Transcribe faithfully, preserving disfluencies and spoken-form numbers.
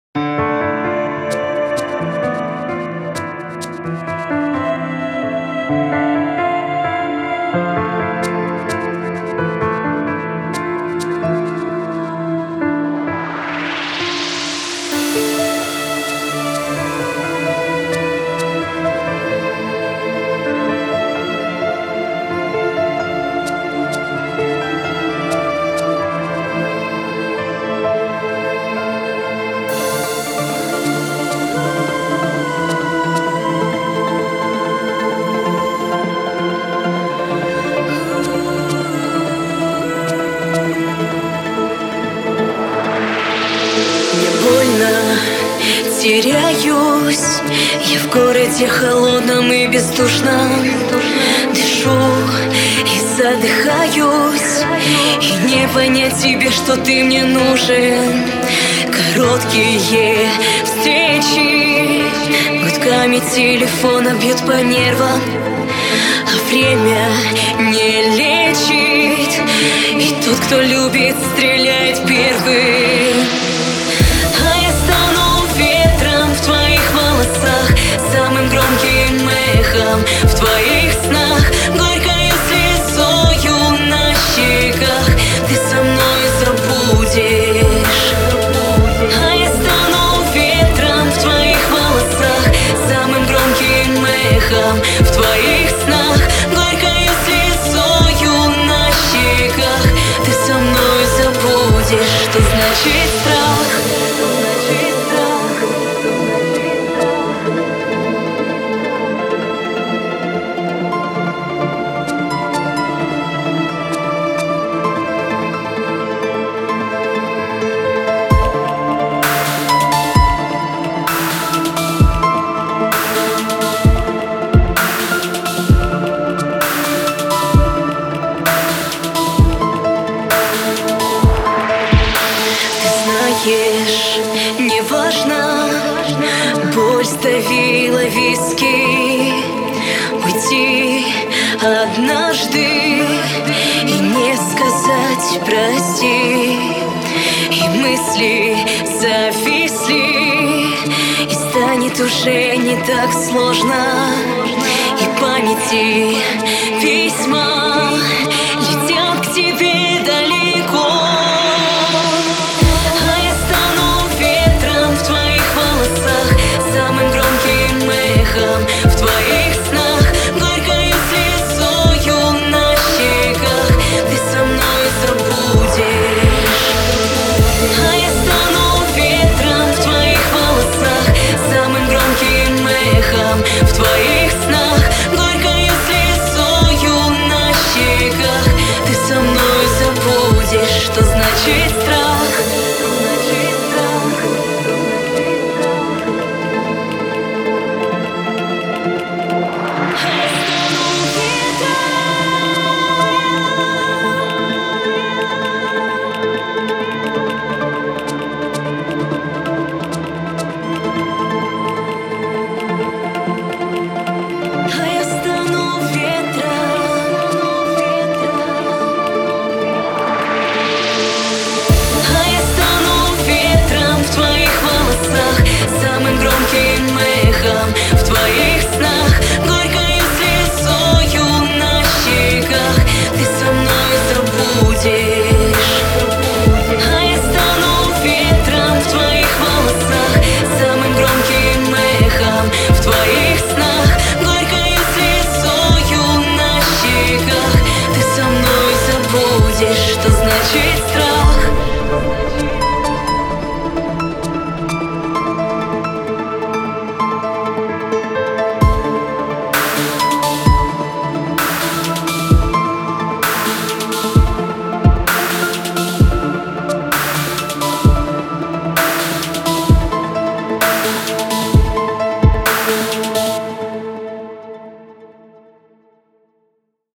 Теряюсь я в городе холодном и бездушном. Дышу и задыхаюсь, и не понять тебе, что ты мне нужен. Короткие встречи гудками телефона бьют по нервам, а время не лечит, и тот, кто любит, стреляет первым. Самым громким эхом в твоих снах, горькою слезою на щеках ты со мной забудешь. А я стану ветром в твоих волосах, самым громким эхом в твоих снах, горькою слезою на щеках ты со мной забудешь. Что значит страх? Неважно, боль сдавила виски. Уйти однажды и не сказать прости, и мысли зависли, и станет уже не так сложно, и памяти письма летят к тебе далеко. Самым громким эхом в твоих снах, горькою слезою на щеках ты со мной забудешь. А я стану ветром в твоих волосах, самым громким эхом в твоих снах, горькою слезою на щеках ты со мной забудешь. Что значит страх? Самым громким эхом в твоих снах, горькою слезою на щеках ты со мной забудешь. А я стану ветром в твоих волосах, самым громким эхом в твоих снах, горькою слезою на щеках ты со мной забудешь. Что значит страх?